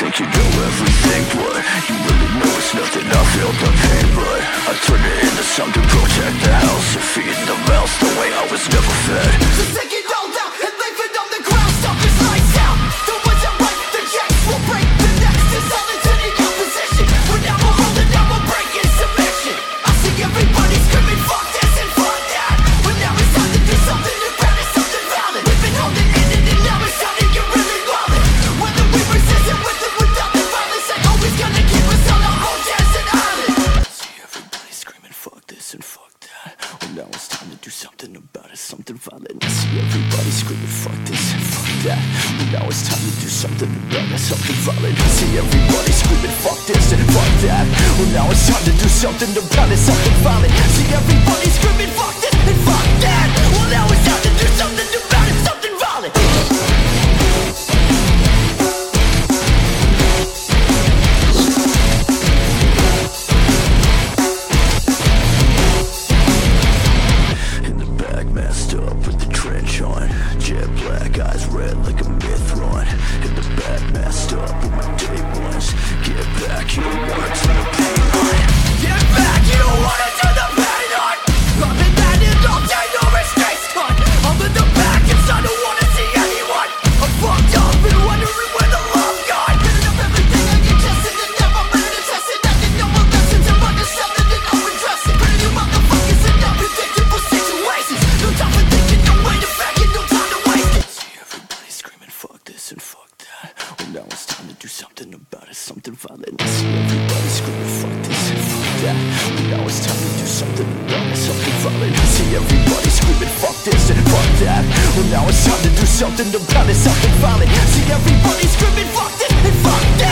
think you know everything, but you really know it's nothing. I feel the pain, but I turn it into something. Protect the house and feed the mouse the way I was never fed. So take it all down and leave it on the ground. Stop his lights out. The ones that break the checks will break the necks. It's all into the opposition. We're never holding, now we're breaking submission. I see everybody screaming fuck this and fuck that. But now it's time to do something about it, something valid. We've been holding in it and now it's time to get really violent. Whether we resist it with it without the violence, ain't always gonna keep us on our own desert island. See everybody screaming fuck this and fuck that. Well, now it's time to do something about it, something violent. I see everybody screaming fuck this and fuck that. Well, now it's time to do something about it, something violent. I see everybody screaming fuck this and fuck that. Well, now it's time to do something about it, something violent. I see everybody screaming fuck this and fuck that. Well, now it's time to do something about it, something violent. In the back, masked up with the trench on, jet black eyes red like a Mithron. In the back, masked up with my day ones. Get back, you don't wanna turn the pain on. Get back, you don't wanna turn the pain on. I've been at it all day, no restraints on. I'm in the back and I don't wanna see anyone. I'm fucked up and wondering where the love gone. Picking up everything I get tested and now I'm ready to test it. I didn't know my lessons and understand it and I'll address it. Putting you motherfuckers in unpredictable situations. No time for thinking, no way to back it, no time to waste it. See everybody screaming fuck this and fuck that. Well, now it's time to do something about it, something violent. I see everybody screaming fuck this and fuck that. Well, now it's time to do something about it, something violent. I see everybody screaming fuck this and fuck that. Well, now it's time to do something about it, something violent. I see everybody screaming fuck this and fuck that.